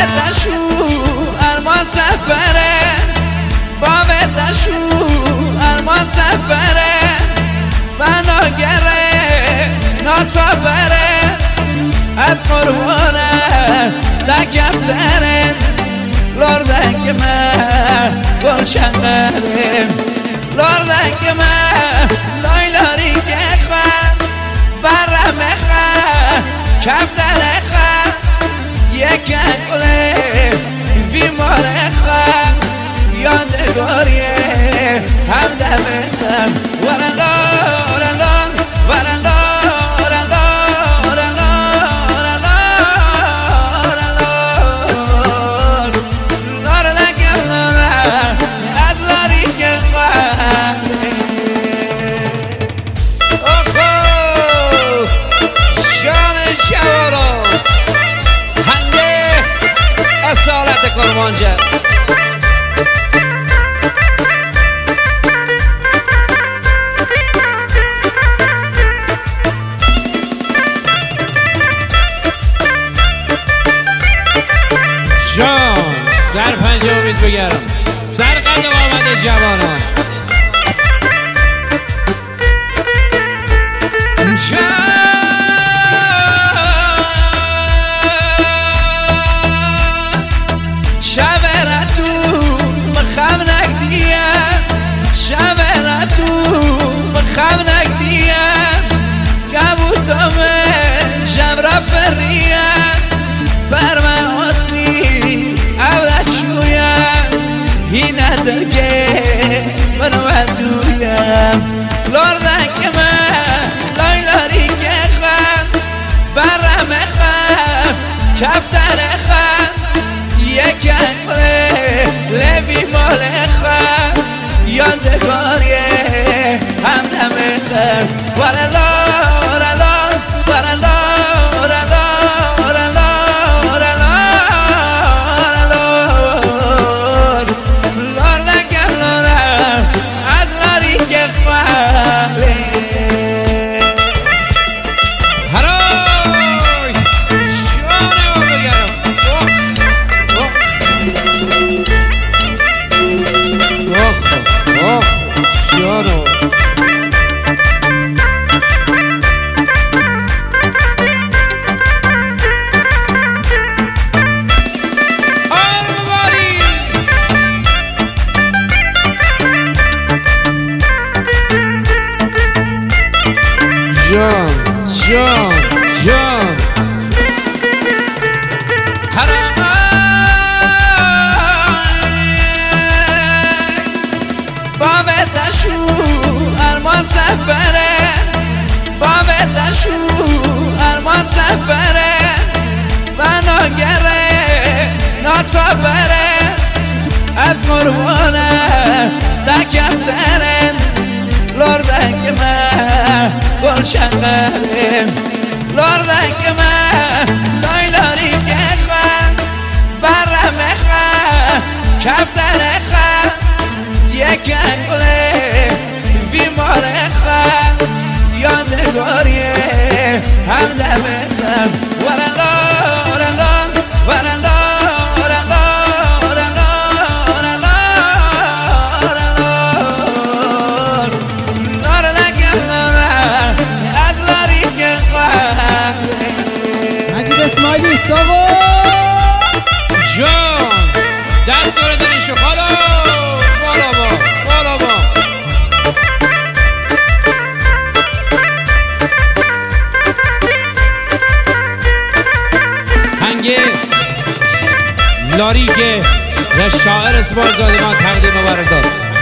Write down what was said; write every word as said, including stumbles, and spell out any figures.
دشو ارمان سفره باب دشو ارمان سفره بناگره ناتا بره از قربانه دکفتره لردنگ من گلشن قرم لردنگ من لایلاری که خواهد برم خواهد کفتر خواهد یک گله بیمار خواهد یادگاریه همدم خواهد ورندان ورندان ورندان کرمانجه جان سر پنجه امید بگرم سر قد آمد جوانان خمنک دیم کبودامه جمرا فریم بر من آسمی اولد شویم هی ندگه منو دویم لردنگ من لایلاری که خم برم خم کفتر خم یک انگره لبی مال خم یادگاریه همدم خم ورلا ورلا ورلا ورلا ورلا ورلا ورلا لردنگم لارم از لاری که خواهی هرای شانه رو بگرم اوه اوه شانو جان جان جان باب دشو ارمان سفره باب دشو ارمان سفره بناگره ناتا بره از قربانه دکفتره لردنگ من گلشن قرم لردنگ من لایلاری که خواهد برم خواهد کفتر خواهد یک انگله بیمار خواهد یادگاریه همدم خواهد ورندان ورندان ورندان اسماعیلی ساقو جان دست داره داری شخالا بالا با بالا با هنگه لاریگه و شاعر اسمال زادگان تقدیم و بردار